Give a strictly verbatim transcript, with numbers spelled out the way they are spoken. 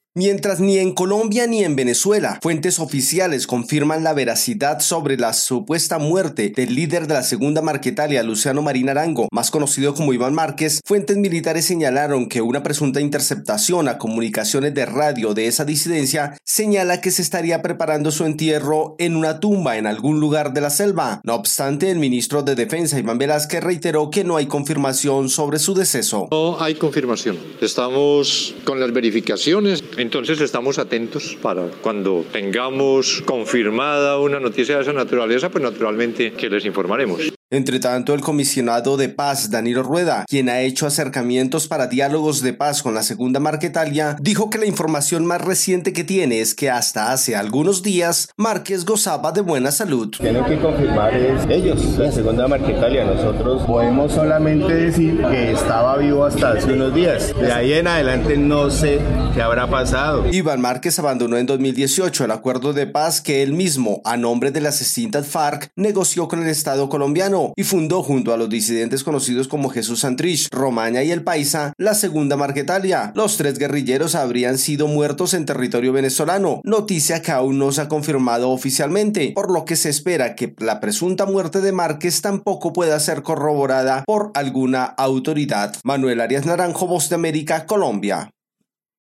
Mientras ni en Colombia ni en Venezuela fuentes oficiales confirman la veracidad sobre la supuesta muerte del líder de la Segunda Marquetalia, Luciano Marín Arango, más conocido como Iván Márquez, fuentes militares señalaron que una presunta interceptación a comunicaciones de radio de esa disidencia señala que se estaría preparando su entierro en una tumba en algún lugar de la selva. No obstante, el ministro de Defensa, Iván Velázquez, reiteró que no hay confirmación sobre su deceso. No hay confirmación. Estamos con las verificaciones. Entonces estamos atentos para cuando tengamos confirmada una noticia de esa naturaleza, pues naturalmente que les informaremos. Entre tanto, el comisionado de paz, Danilo Rueda, quien ha hecho acercamientos para diálogos de paz con la Segunda Marquetalia, dijo que la información más reciente que tiene es que hasta hace algunos días Márquez gozaba de buena salud. Tienen que confirmar es ellos, la Segunda Marquetalia. Nosotros podemos solamente decir que estaba vivo hasta hace unos días. De ahí en adelante no sé qué habrá pasado. Iván Márquez abandonó en dos mil dieciocho el acuerdo de paz que él mismo, a nombre de las extintas FARC, negoció con el Estado colombiano y fundó junto a los disidentes conocidos como Jesús Santrich, Romaña y El Paisa la Segunda Marquetalia. Los tres guerrilleros habrían sido muertos en territorio venezolano, noticia que aún no se ha confirmado oficialmente, por lo que se espera que la presunta muerte de Márquez tampoco pueda ser corroborada por alguna autoridad. Manuel Arias Naranjo, Voz de América, Colombia.